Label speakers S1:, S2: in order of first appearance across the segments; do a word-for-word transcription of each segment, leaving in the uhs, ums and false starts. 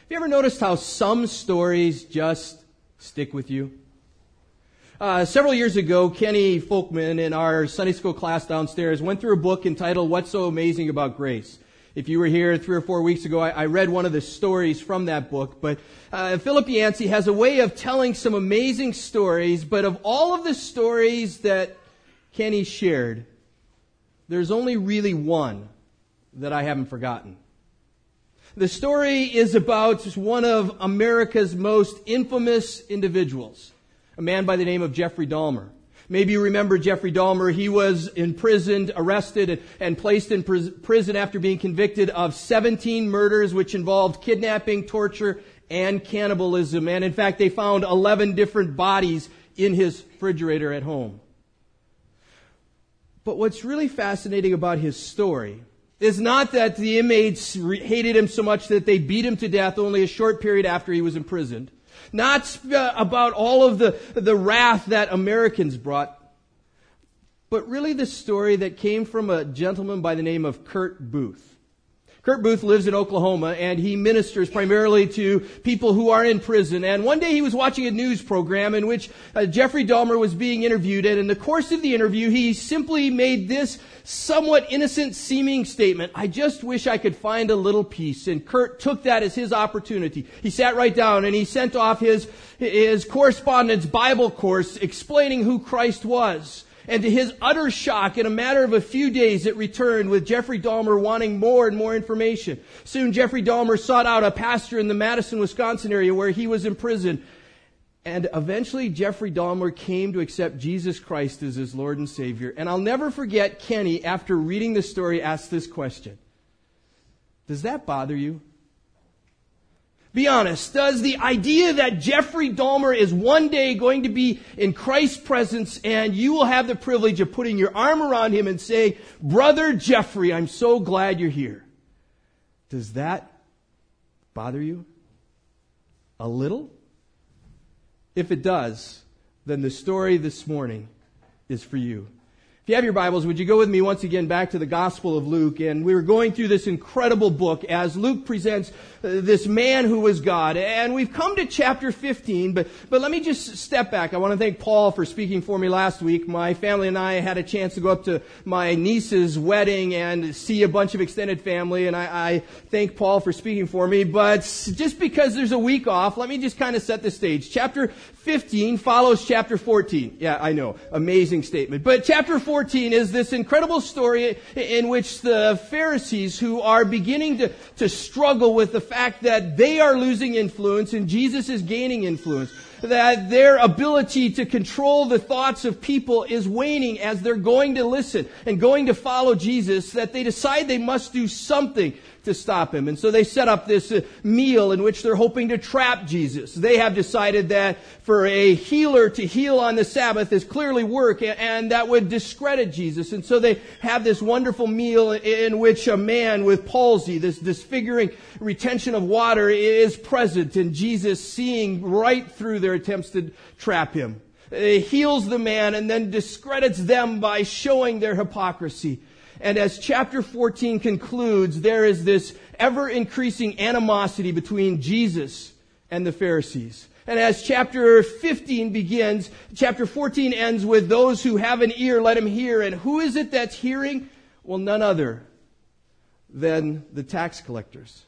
S1: you ever noticed how some stories just stick with you? Uh, several years ago, Kenny Folkman in our Sunday school class downstairs went through a book entitled What's So Amazing About Grace. If you were here three or four weeks ago, I, I read one of the stories from that book. But uh, Philip Yancey has a way of telling some amazing stories, but of all of the stories that Kenny shared, there's only really one that I haven't forgotten. The story is about one of America's most infamous individuals, a man by the name of Jeffrey Dahmer. Maybe you remember Jeffrey Dahmer. He was imprisoned, arrested, and placed in prison after being convicted of seventeen murders, which involved kidnapping, torture, and cannibalism. And in fact, they found eleven different bodies in his refrigerator at home. But what's really fascinating about his story is not that the inmates hated him so much that they beat him to death only a short period after he was imprisoned. Not uh, about all of the, the wrath that Americans brought, but really the story that came from a gentleman by the name of Kurt Booth. Kurt Booth lives in Oklahoma, and he ministers primarily to people who are in prison. And one day he was watching a news program in which uh, Jeffrey Dahmer was being interviewed, and in the course of the interview, he simply made this somewhat innocent-seeming statement: "I just wish I could find a little peace." And Kurt took that as his opportunity. He sat right down, and he sent off his, his correspondence Bible course explaining who Christ was. And to his utter shock, in a matter of a few days, it returned with Jeffrey Dahmer wanting more and more information. Soon, Jeffrey Dahmer sought out a pastor in the Madison, Wisconsin area where he was imprisoned. And eventually, Jeffrey Dahmer came to accept Jesus Christ as his Lord and Savior. And I'll never forget Kenny, after reading the story, asked this question: does that bother you? Be honest, does the idea that Jeffrey Dahmer is one day going to be in Christ's presence and you will have the privilege of putting your arm around him and saying, "Brother Jeffrey, I'm so glad you're here," does that bother you? A little? If it does, then the story this morning is for you. If you have your Bibles, would you go with me once again back to the Gospel of Luke? And we were going through this incredible book as Luke presents uh, this man who was God. And we've come to chapter fifteen, but, but let me just step back. I want to thank Paul for speaking for me last week. My family and I had a chance to go up to my niece's wedding and see a bunch of extended family, and I, I thank Paul for speaking for me. But just because there's a week off, let me just kind of set the stage. Chapter fifteen follows chapter fourteen. Yeah, I know. Amazing statement. But chapter fourteen is this incredible story in which the Pharisees, who are beginning to, to struggle with the fact that they are losing influence and Jesus is gaining influence, that their ability to control the thoughts of people is waning as they're going to listen and going to follow Jesus, that they decide they must do something to stop him. And so they set up this uh, meal in which they're hoping to trap Jesus. They have decided that for a healer to heal on the Sabbath is clearly work, and, and that would discredit Jesus. And so they have this wonderful meal in which a man with palsy, this disfiguring retention of water, is present, and Jesus, seeing right through their attempts to trap him, He heals the man and then discredits them by showing their hypocrisy. And as chapter fourteen concludes, there is this ever-increasing animosity between Jesus and the Pharisees. And as chapter fifteen begins, chapter fourteen ends with those who have an ear, let him hear. And who is it that's hearing? Well, none other than the tax collectors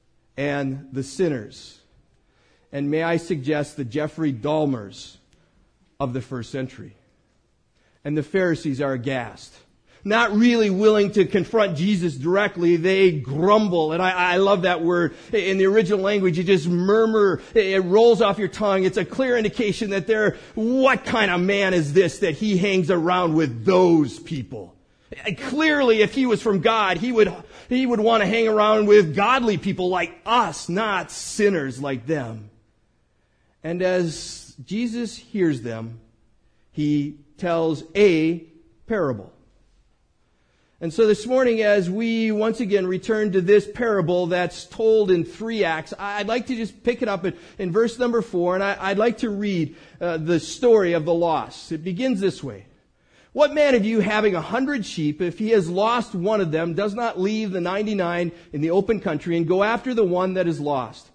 S1: and the sinners. And may I suggest the Jeffrey Dahmers of the first century. And the Pharisees are aghast. Not really willing to confront Jesus directly, they grumble. And I, I love that word. In the original language, you just murmur. It rolls off your tongue. It's a clear indication that they're, what kind of man is this that he hangs around with those people? And clearly, if he was from God, he would, he would want to hang around with godly people like us, not sinners like them. And as Jesus hears them, he tells a parable. And so this morning, as we once again return to this parable that's told in three acts, I'd like to just pick it up in, in verse number four, and I, I'd like to read uh, the story of the lost. It begins this way. What man of you, having a hundred sheep, if he has lost one of them, does not leave the ninety-nine in the open country and go after the one that is lost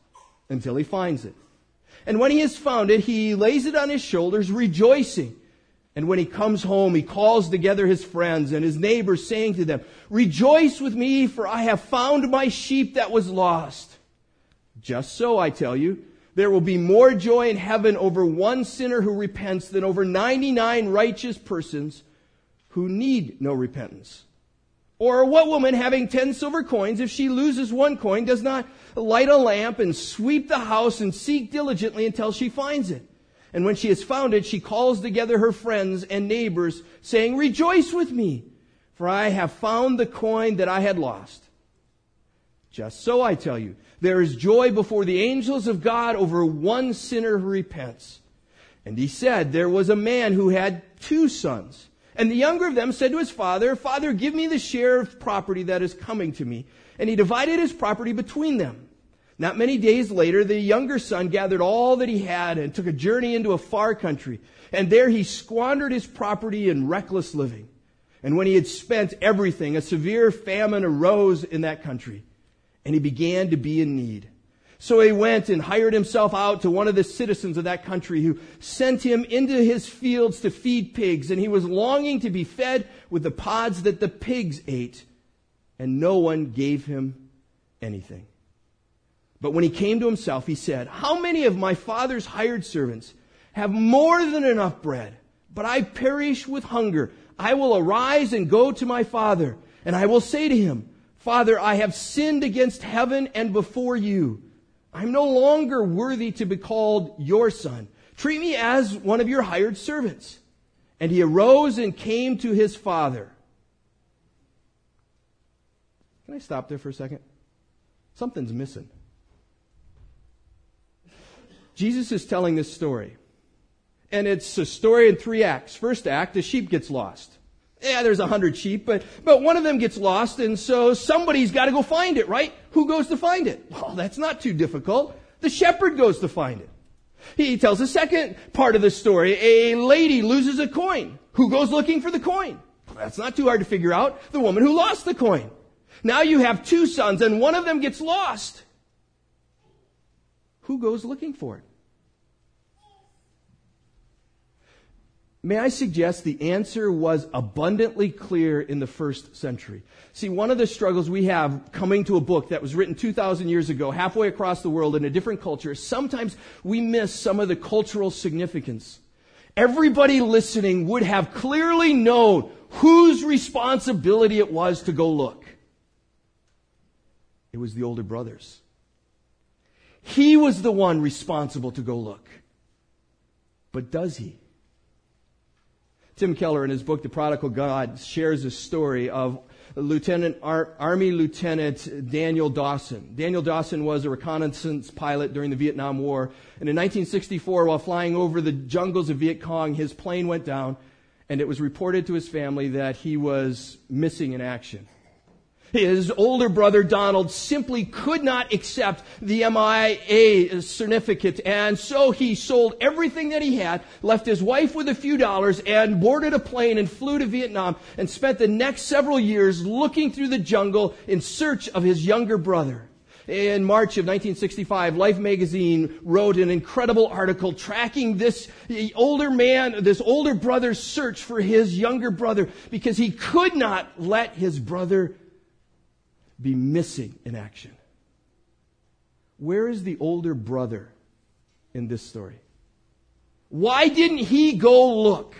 S1: until he finds it. And when he has found it, he lays it on his shoulders, rejoicing. And when he comes home, he calls together his friends and his neighbors, saying to them, "Rejoice with me, for I have found my sheep that was lost." Just so, I tell you, there will be more joy in heaven over one sinner who repents than over ninety-nine righteous persons who need no repentance. Or what woman having ten silver coins, if she loses one coin, does not light a lamp and sweep the house and seek diligently until she finds it? And when she has found it, she calls together her friends and neighbors, saying, "Rejoice with me, for I have found the coin that I had lost." Just so, I tell you, there is joy before the angels of God over one sinner who repents. And he said, there was a man who had two sons. And the younger of them said to his father, "Father, give me the share of property that is coming to me." And he divided his property between them. Not many days later, the younger son gathered all that he had and took a journey into a far country. And there he squandered his property in reckless living. And when he had spent everything, a severe famine arose in that country. And he began to be in need. So he went and hired himself out to one of the citizens of that country, who sent him into his fields to feed pigs. And he was longing to be fed with the pods that the pigs ate. And no one gave him anything. But when he came to himself, he said, "How many of my father's hired servants have more than enough bread? But I perish with hunger. I will arise and go to my father, and I will say to him, 'Father, I have sinned against heaven and before you. I am no longer worthy to be called your son. Treat me as one of your hired servants.' And he arose and came to his father." Can I stop there for a second? Something's missing. Jesus is telling this story. And it's a story in three acts. First act, the sheep gets lost. Yeah, there's a hundred sheep, but, but one of them gets lost, and so somebody's got to go find it, right? Who goes to find it? Well, that's not too difficult. The shepherd goes to find it. He tells the second part of the story. A lady loses a coin. Who goes looking for the coin? Well, that's not too hard to figure out. The woman who lost the coin. Now you have two sons, and one of them gets lost. Who goes looking for it? May I suggest the answer was abundantly clear in the first century. See, one of the struggles we have coming to a book that was written two thousand years ago, halfway across the world in a different culture, sometimes we miss some of the cultural significance. Everybody listening would have clearly known whose responsibility it was to go look. It was the older brothers. He was the one responsible to go look. But does he? Tim Keller, in his book, The Prodigal God, shares a story of Lieutenant Ar- Army Lieutenant Daniel Dawson. Daniel Dawson was a reconnaissance pilot during the Vietnam War. And in nineteen sixty-four, while flying over the jungles of Viet Cong, his plane went down, and it was reported to his family that he was missing in action. His older brother, Donald, simply could not accept the M I A certificate, and so he sold everything that he had, left his wife with a few dollars, and boarded a plane and flew to Vietnam, and spent the next several years looking through the jungle in search of his younger brother. In March of nineteen sixty-five, Life magazine wrote an incredible article tracking this older man, this older brother's search for his younger brother, because he could not let his brother be missing in action. Where is the older brother in this story? Why didn't he go look?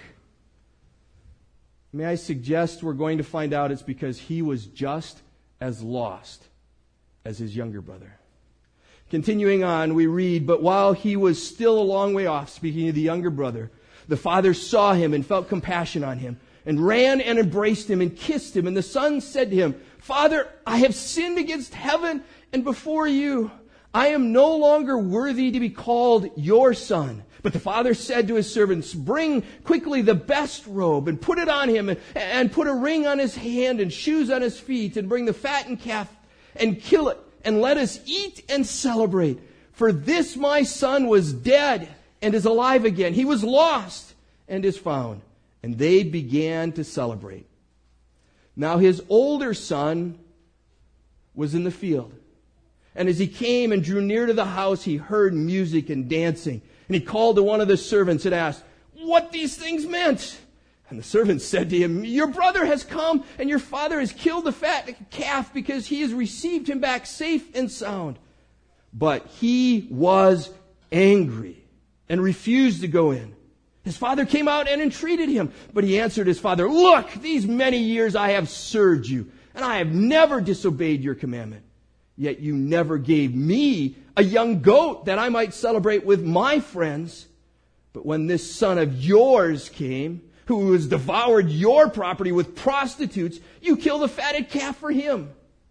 S1: May I suggest we're going to find out it's because he was just as lost as his younger brother. Continuing on, we read, "But while he was still a long way off," speaking of the younger brother, "the father saw him and felt compassion on him, and ran and embraced him and kissed him. And the son said to him, 'Father, I have sinned against heaven and before you. I am no longer worthy to be called your son.' But the father said to his servants, 'Bring quickly the best robe and put it on him, and, and put a ring on his hand and shoes on his feet, and bring the fattened calf and kill it, and let us eat and celebrate. For this my son was dead and is alive again. He was lost and is found.' And they began to celebrate. Now his older son was in the field. And as he came and drew near to the house, he heard music and dancing. And he called to one of the servants and asked what these things meant. And the servant said to him, your brother has come, and your father has killed the fat calf because he has received him back safe and sound. But he was angry and refused to go in. His father came out and entreated him. But he answered his father, look, these many years I have served you, and I have never disobeyed your commandment. Yet you never gave me a young goat that I might celebrate with my friends. But when this son of yours came, who has devoured your property with prostitutes, you killed a fatted calf for him.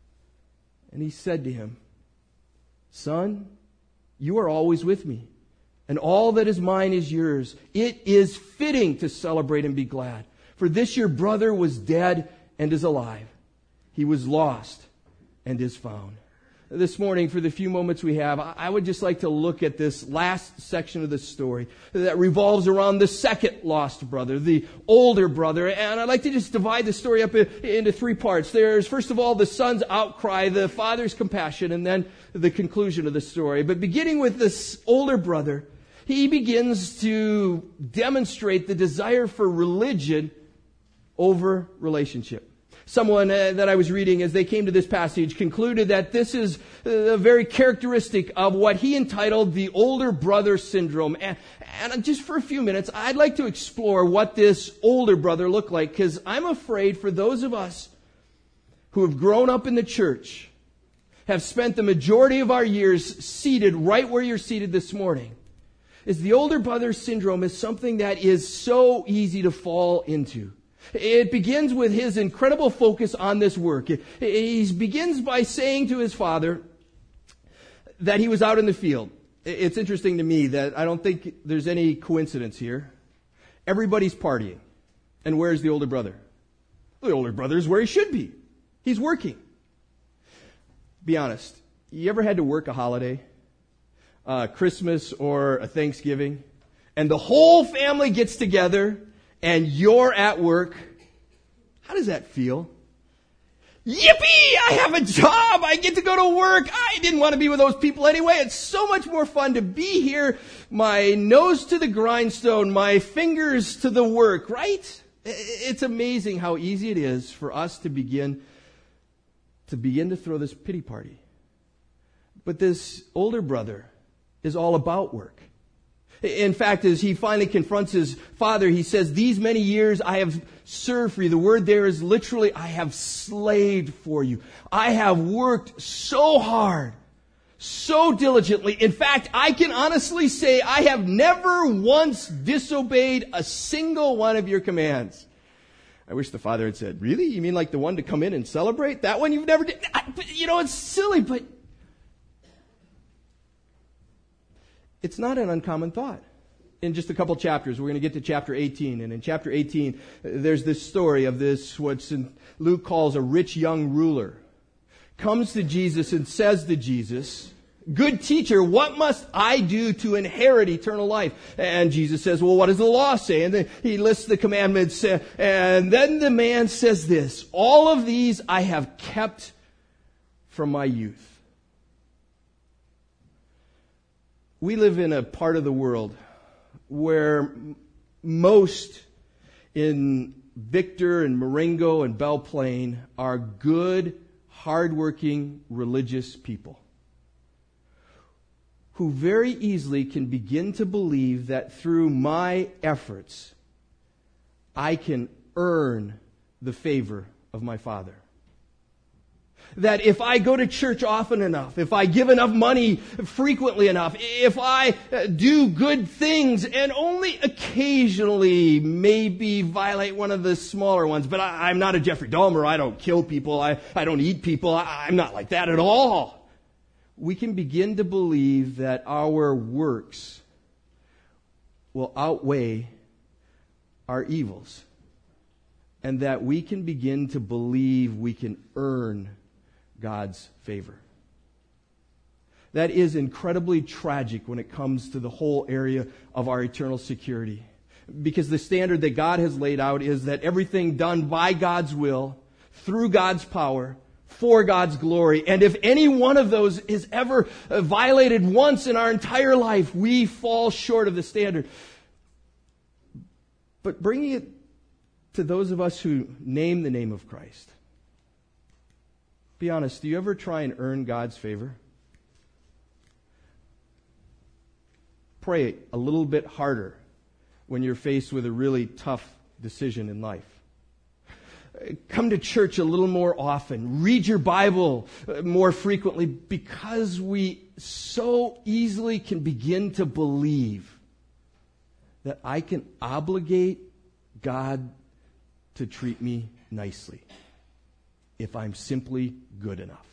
S1: And he said to him, son, you are always with me, and all that is mine is yours. It is fitting to celebrate and be glad. For this your brother was dead and is alive. He was lost and is found. This morning, for the few moments we have, I would just like to look at this last section of the story that revolves around the second lost brother, the older brother. And I'd like to just divide the story up into three parts. There's, first of all, the son's outcry, the father's compassion, and then the conclusion of the story. But beginning with this older brother, he begins to demonstrate the desire for religion over relationship. Someone uh, that I was reading as they came to this passage concluded that this is uh, very characteristic of what he entitled the older brother syndrome. And, and just for a few minutes, I'd like to explore what this older brother looked like, because I'm afraid for those of us who have grown up in the church, have spent the majority of our years seated right where you're seated this morning, is the older brother syndrome is something that is so easy to fall into. It begins with his incredible focus on this work. He begins by saying to his father that he was out in the field. It's interesting to me that I don't think there's any coincidence here. Everybody's partying. And where's the older brother? The older brother is where he should be. He's working. Be honest. You ever had to work a holiday? Uh, Christmas or a Thanksgiving? And the whole family gets together and you're at work. How does that feel? Yippee! I have a job! I get to go to work! I didn't want to be with those people anyway. It's so much more fun to be here. My nose to the grindstone, my fingers to the work, right? It's amazing how easy it is for us to begin to begin to throw this pity party. But this older brother is all about work. In fact, as he finally confronts his father, he says, these many years I have served for you. The word there is literally, I have slaved for you. I have worked so hard, so diligently. In fact, I can honestly say I have never once disobeyed a single one of your commands. I wish the father had said, really? You mean like the one to come in and celebrate? That one you've never did? I, you know, it's silly, but it's not an uncommon thought. In just a couple chapters, we're going to get to chapter eighteen. And in chapter eighteen, there's this story of this, what Luke calls a rich young ruler. Comes to Jesus and says to Jesus, good teacher, what must I do to inherit eternal life? And Jesus says, well, what does the law say? And then he lists the commandments. And then the man says this, all of these I have kept from my youth. We live in a part of the world where most in Victor and Marengo and Belle Plaine are good, hardworking, religious people who very easily can begin to believe that through my efforts, I can earn the favor of my Father. That if I go to church often enough, if I give enough money frequently enough, if I do good things and only occasionally maybe violate one of the smaller ones, but I, I'm not a Jeffrey Dahmer, I don't kill people, I, I don't eat people, I, I'm not like that at all. We can begin to believe that our works will outweigh our evils. And that we can begin to believe we can earn God's favor. That is incredibly tragic when it comes to the whole area of our eternal security. Because the standard that God has laid out is that everything done by God's will, through God's power, for God's glory. And if any one of those is ever violated once in our entire life, we fall short of the standard. But bringing it to those of us who name the name of Christ, be honest, do you ever try and earn God's favor? Pray a little bit harder when you're faced with a really tough decision in life. Come to church a little more often. Read your Bible more frequently, because we so easily can begin to believe that I can obligate God to treat me nicely if I'm simply good enough.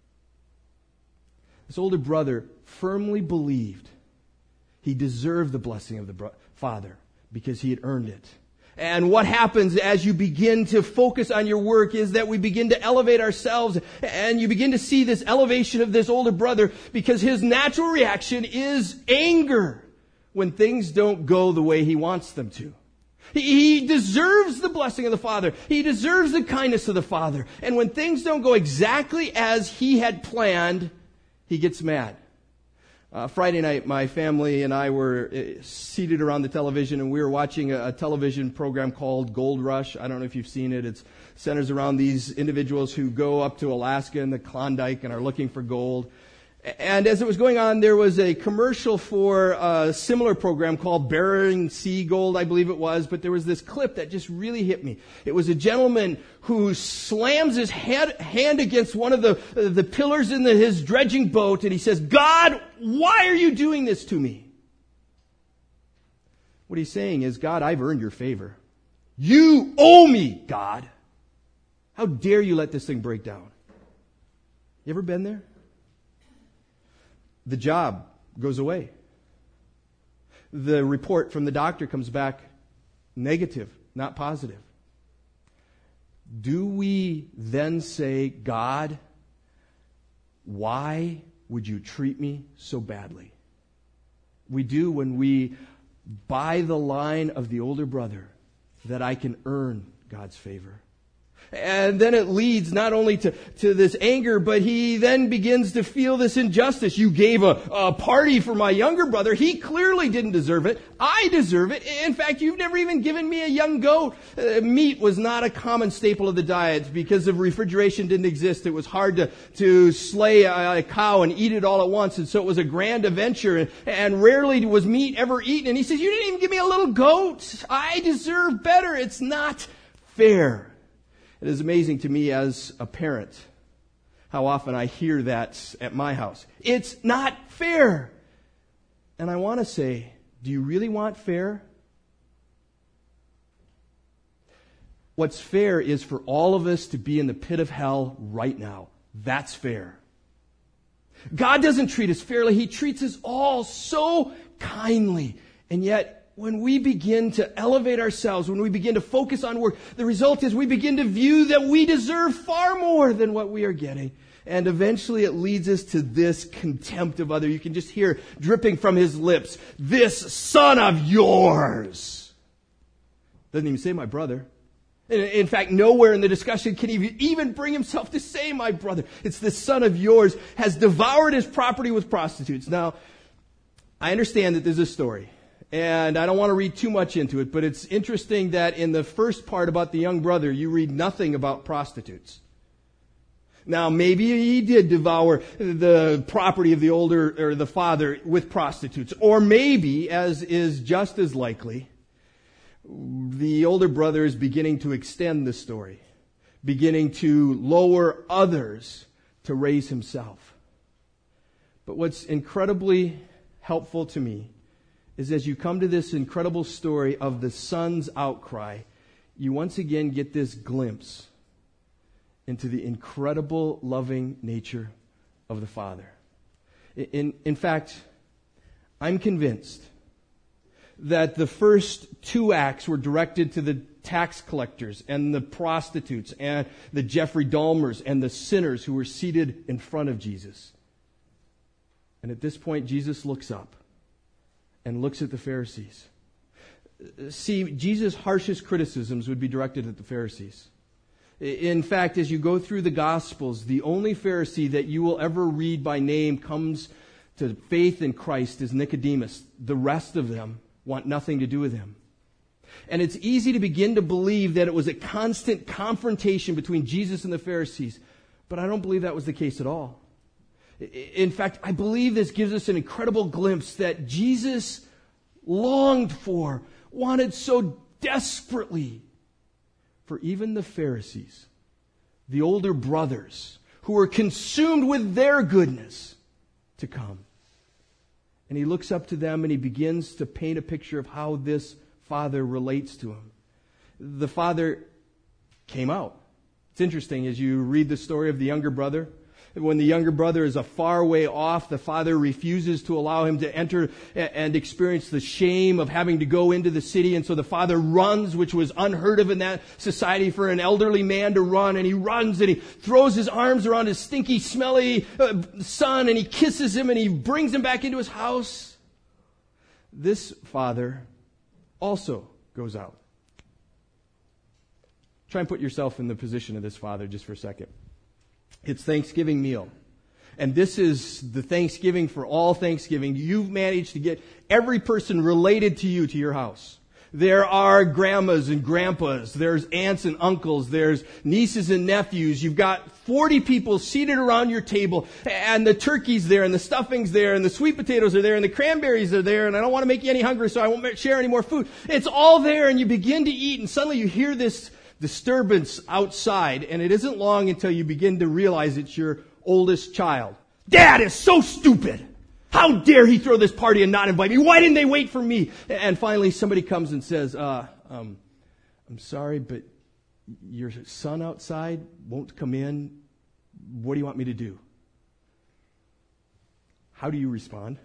S1: This older brother firmly believed he deserved the blessing of the bro- Father because he had earned it. And what happens as you begin to focus on your work is that we begin to elevate ourselves, and you begin to see this elevation of this older brother because his natural reaction is anger when things don't go the way he wants them to. He deserves the blessing of the Father. He deserves the kindness of the Father. And when things don't go exactly as he had planned, he gets mad. Uh, Friday night, my family and I were uh, seated around the television, and we were watching a, a television program called Gold Rush. I don't know if you've seen it. It centers around these individuals who go up to Alaska and the Klondike and are looking for gold. And as it was going on, there was a commercial for a similar program called Bering Sea Gold, I believe it was. But there was this clip that just really hit me. It was a gentleman who slams his hand, hand against one of the, the pillars in the, his dredging boat, and he says, "God, why are you doing this to me?" What he's saying is, "God, I've earned your favor. You owe me, God. How dare you let this thing break down?" You ever been there? The job goes away. The report from the doctor comes back negative, not positive. Do we then say, "God, why would you treat me so badly?" We do when we buy the line of the older brother that I can earn God's favor. And then it leads not only to, to this anger, but he then begins to feel this injustice. You gave a, a party for my younger brother. He clearly didn't deserve it. I deserve it. In fact, you've never even given me a young goat. Uh, meat was not a common staple of the diet because of refrigeration didn't exist. It was hard to, to slay a, a cow and eat it all at once. And so it was a grand adventure. And, and rarely was meat ever eaten. And he says, "You didn't even give me a little goat. I deserve better. It's not fair." It is amazing to me as a parent how often I hear that at my house. It's not fair. And I want to say, do you really want fair? What's fair is for all of us to be in the pit of hell right now. That's fair. God doesn't treat us fairly. He treats us all so kindly. And yet, when we begin to elevate ourselves, when we begin to focus on work, the result is we begin to view that we deserve far more than what we are getting. And eventually it leads us to this contempt of other. You can just hear dripping from his lips, "This son of yours." Doesn't even say my brother. In fact, nowhere in the discussion can he even bring himself to say my brother. It's "this son of yours has devoured his property with prostitutes." Now, I understand that there's a story. And I don't want to read too much into it, but it's interesting that in the first part about the young brother, you read nothing about prostitutes. Now, maybe he did devour the property of the older, or the father with prostitutes. Or maybe, as is just as likely, the older brother is beginning to extend the story, beginning to lower others to raise himself. But what's incredibly helpful to me is as you come to this incredible story of the son's outcry, you once again get this glimpse into the incredible loving nature of the Father. In, in fact, I'm convinced that the first two acts were directed to the tax collectors and the prostitutes and the Jeffrey Dahmers and the sinners who were seated in front of Jesus. And at this point, Jesus looks up and looks at the Pharisees. See, Jesus' harshest criticisms would be directed at the Pharisees. In fact, as you go through the Gospels, the only Pharisee that you will ever read by name comes to faith in Christ is Nicodemus. The rest of them want nothing to do with him. And it's easy to begin to believe that it was a constant confrontation between Jesus and the Pharisees, but I don't believe that was the case at all. In fact, I believe this gives us an incredible glimpse that Jesus longed for, wanted so desperately for even the Pharisees, the older brothers, who were consumed with their goodness, to come. And he looks up to them and he begins to paint a picture of how this Father relates to him. The Father came out. It's interesting as you read the story of the younger brother. When the younger brother is a far way off, the father refuses to allow him to enter and experience the shame of having to go into the city. And so the father runs, which was unheard of in that society for an elderly man to run. And he runs and he throws his arms around his stinky, smelly uh, son and he kisses him and he brings him back into his house. This father also goes out. Try and put yourself in the position of this father just for a second. It's Thanksgiving meal. And this is the Thanksgiving for all Thanksgiving. You've managed to get every person related to you to your house. There are grandmas and grandpas. There's aunts and uncles. There's nieces and nephews. You've got forty people seated around your table. And the turkey's there, and the stuffing's there, and the sweet potatoes are there, and the cranberries are there. And I don't want to make you any hungry, so I won't share any more food. It's all there, and you begin to eat, and suddenly you hear this disturbance outside, and it isn't long until you begin to realize it's your oldest child. Dad is so stupid! How dare he throw this party and not invite me? Why didn't they wait for me? And finally somebody comes and says, uh, um, I'm sorry, but your son outside won't come in. What do you want me to do? How do you respond?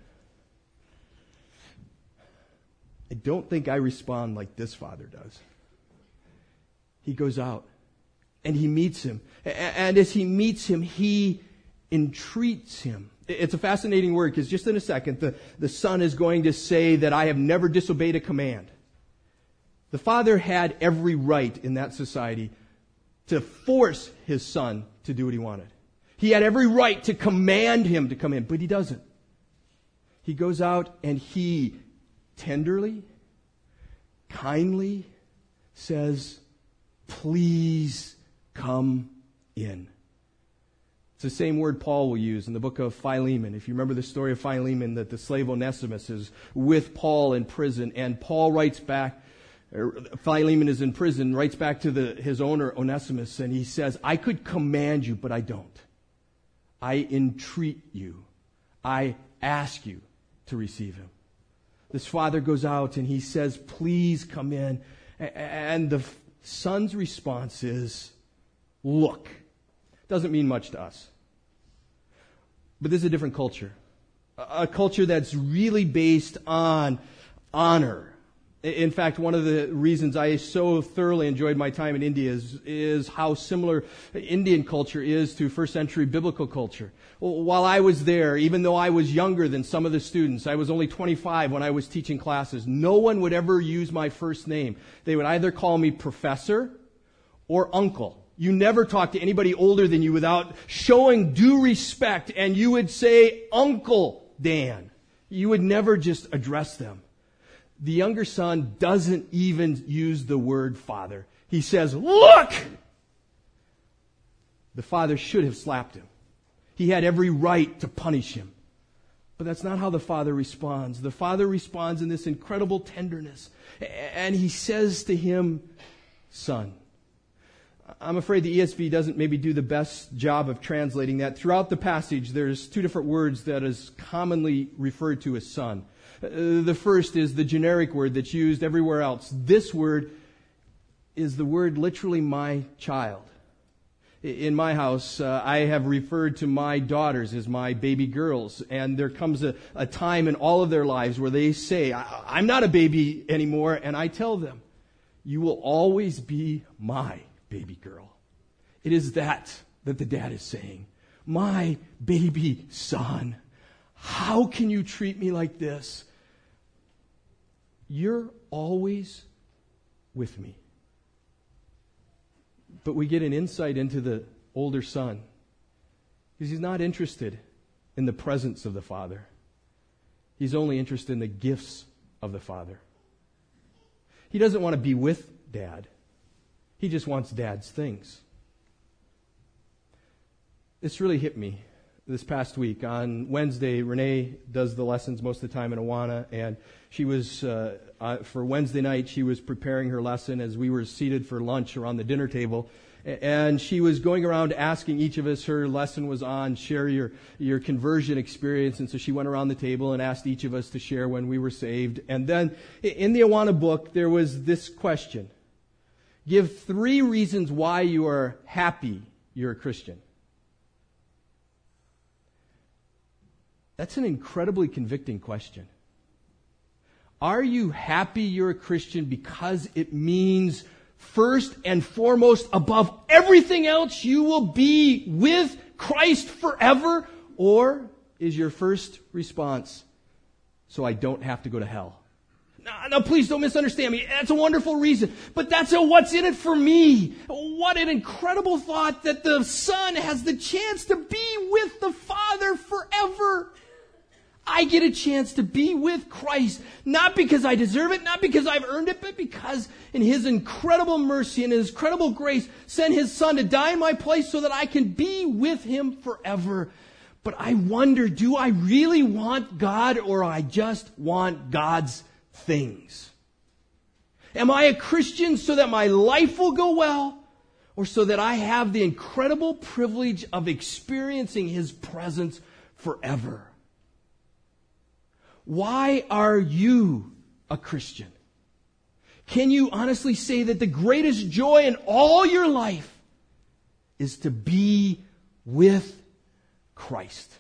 S1: I don't think I respond like this father does. He goes out and he meets him. And as he meets him, he entreats him. It's a fascinating word because just in a second, the, the son is going to say that I have never disobeyed a command. The father had every right in that society to force his son to do what he wanted. He had every right to command him to come in, but he doesn't. He goes out and he tenderly, kindly says, please come in. It's the same word Paul will use in the book of Philemon. If you remember the story of Philemon, that the slave Onesimus is with Paul in prison, and Paul writes back, Philemon is in prison, writes back to the, his owner Onesimus, and he says, I could command you, but I don't. I entreat you. I ask you to receive him. This father goes out and he says, please come in. And the son's response is, look. Doesn't mean much to us. But this is a different culture. A culture that's really based on honor. In fact, one of the reasons I so thoroughly enjoyed my time in India is, is how similar Indian culture is to first century biblical culture. While I was there, even though I was younger than some of the students, I was only twenty-five when I was teaching classes, no one would ever use my first name. They would either call me professor or uncle. You never talk to anybody older than you without showing due respect, and you would say, Uncle Dan. You would never just address them. The younger son doesn't even use the word father. He says, look! The father should have slapped him. He had every right to punish him. But that's not how the father responds. The father responds in this incredible tenderness. And he says to him, son. I'm afraid the E S V doesn't maybe do the best job of translating that. Throughout the passage, there's two different words that is commonly referred to as son. Uh, the first is the generic word that's used everywhere else. This word is the word literally my child. In my house, uh, I have referred to my daughters as my baby girls. And there comes a, a time in all of their lives where they say, I, I'm not a baby anymore. And I tell them, you will always be my baby girl. It is that that the dad is saying. My baby son, how can you treat me like this? You're always with me. But we get an insight into the older son, because he's not interested in the presence of the Father. He's only interested in the gifts of the Father. He doesn't want to be with Dad. He just wants Dad's things. This really hit me this past week. On Wednesday, Renee does the lessons most of the time in Awana, and she was, uh, uh, for Wednesday night, she was preparing her lesson as we were seated for lunch around the dinner table. And she was going around asking each of us, her lesson was on, share your, your conversion experience. And so she went around the table and asked each of us to share when we were saved. And then in the Awana book, there was this question. Give three reasons why you are happy you're a Christian. That's an incredibly convicting question. Are you happy you're a Christian because it means first and foremost, above everything else, you will be with Christ forever? Or is your first response, so I don't have to go to hell? Now, now, please don't misunderstand me. That's a wonderful reason. But that's a what's in it for me. What an incredible thought that the Son has the chance to be with the Father forever. I get a chance to be with Christ, not because I deserve it, not because I've earned it, but because in His incredible mercy and His incredible grace, sent His Son to die in my place so that I can be with Him forever. But I wonder, do I really want God, or I just want God's things? Am I a Christian so that my life will go well, or so that I have the incredible privilege of experiencing His presence forever? Why are you a Christian? Can you honestly say that the greatest joy in all your life is to be with Christ?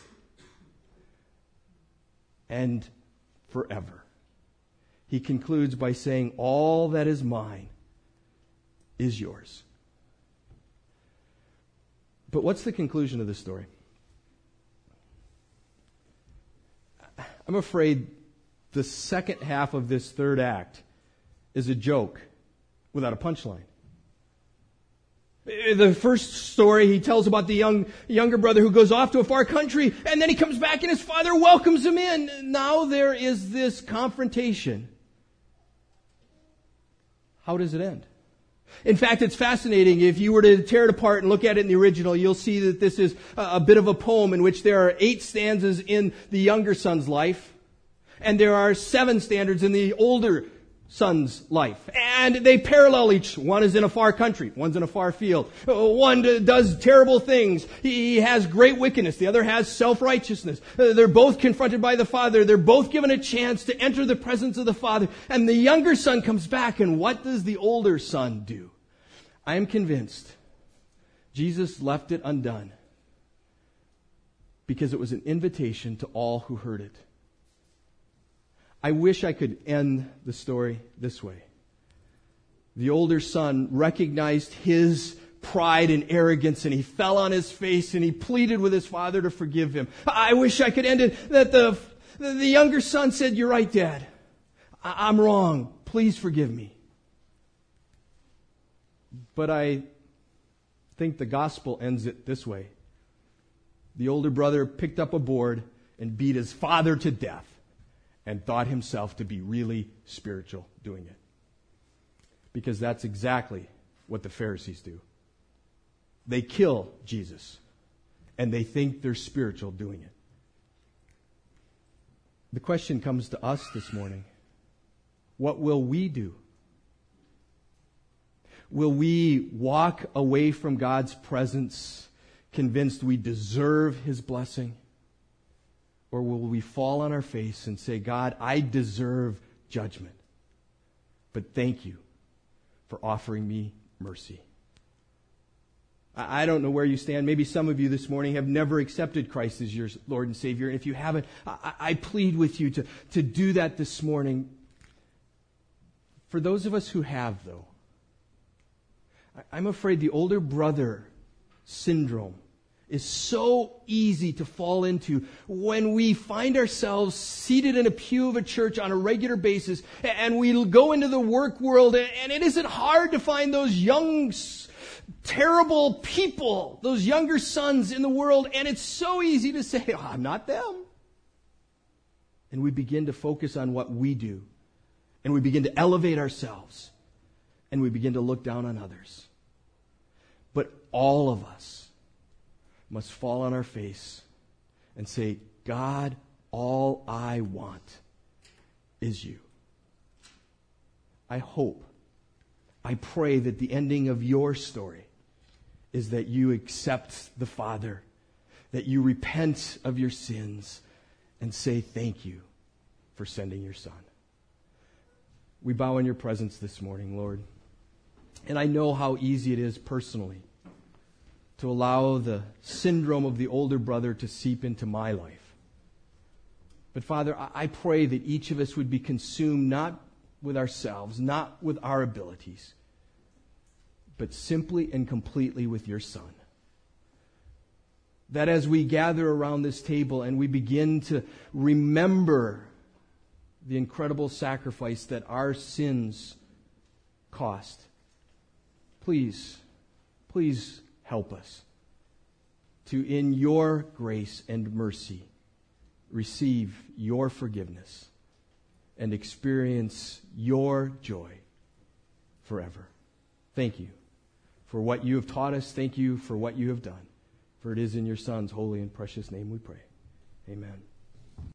S1: And forever. He concludes by saying, all that is mine is yours. But what's the conclusion of this story? I'm afraid the second half of this third act is a joke without a punchline. The first story, he tells about the young younger brother who goes off to a far country, and then he comes back and his father welcomes him in. Now there is this confrontation. How does it end? In fact, it's fascinating. If you were to tear it apart and look at it in the original, you'll see that this is a bit of a poem in which there are eight stanzas in the younger son's life, and there are seven stanzas in the older son's life. And they parallel each. One is in a far country. One's in a far field. One does terrible things. He has great wickedness. The other has self-righteousness. They're both confronted by the Father. They're both given a chance to enter the presence of the Father. And the younger son comes back, and what does the older son do? I am convinced Jesus left it undone because it was an invitation to all who heard it. I wish I could end the story this way. The older son recognized his pride and arrogance, and he fell on his face and he pleaded with his father to forgive him. I wish I could end it that the, the younger son said, "You're right, Dad. I, I'm wrong. Please forgive me." But I think the gospel ends it this way. The older brother picked up a board and beat his father to death, and thought himself to be really spiritual doing it. Because that's exactly what the Pharisees do. They kill Jesus, and they think they're spiritual doing it. The question comes to us this morning. What will we do? Will we walk away from God's presence convinced we deserve His blessing? Or will we fall on our face and say, "God, I deserve judgment, but thank you for offering me mercy"? I don't know where you stand. Maybe some of you this morning have never accepted Christ as your Lord and Savior. And if you haven't, I, I plead with you to, to do that this morning. For those of us who have, though, I'm afraid the older brother syndrome is so easy to fall into when we find ourselves seated in a pew of a church on a regular basis, and we go into the work world, and it isn't hard to find those young terrible people, those younger sons in the world, and it's so easy to say, oh, I'm not them. And we begin to focus on what we do, and we begin to elevate ourselves, and we begin to look down on others. But all of us must fall on our face and say, God, all I want is you. I hope, I pray that the ending of your story is that you accept the Father, that you repent of your sins and say thank you for sending your Son. We bow in your presence this morning, Lord. And I know how easy it is personally to allow the syndrome of the older brother to seep into my life. But Father, I pray that each of us would be consumed not with ourselves, not with our abilities, but simply and completely with your Son. That as we gather around this table and we begin to remember the incredible sacrifice that our sins cost, please, please help us to, in your grace and mercy, receive your forgiveness and experience your joy forever. Thank you for what you have taught us. Thank you for what you have done. For it is in your Son's holy and precious name we pray. Amen.